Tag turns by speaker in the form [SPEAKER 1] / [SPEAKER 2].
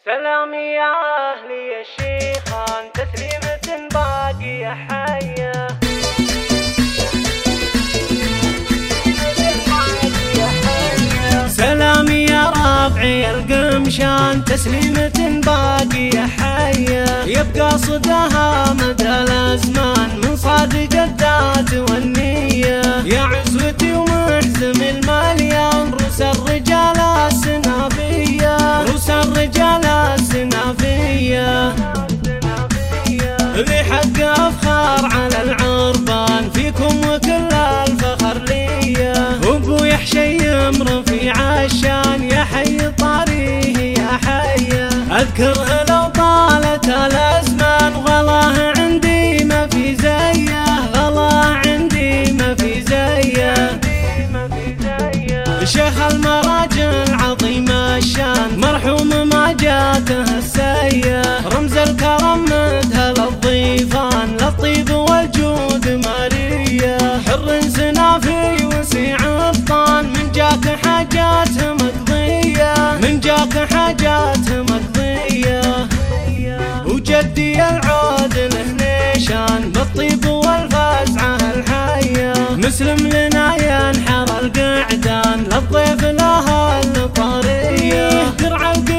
[SPEAKER 1] سلامي يا أهلي الشيخان، تسليمة باقية حية. سلامي يا ربعي القمشان، تسليمة باقية حية، يبقى صداها مدى الأزمان من صادق الذات والنية. يا عزوتي ومحزم المليان، روس الرجال السنافية، روس الرجال السنافية، ذي حق أفخار على العربان فيكم وكل الفخر ليا. أبوي حشيم رفيع الشان، يا حي طاريه يا حي، أذكره لو طالت الأزمان، غلاه عندي ما في زيه، غلاه عندي ما في زيه. شيخ المراجل عظيم الشان، مرحوم ما جاته السيه، رمز الكرم مدهل الضيفان، للطيب والجود مارية. حر سنافي وسيع الطان، من جاك حاجاته مقضية، من جاك حاجاته مقضية. وجدي العود له نيشان، بالطيب والفزعة الحية، مسلم لنا ينحر القعدان، للضيف لها الطارية. درع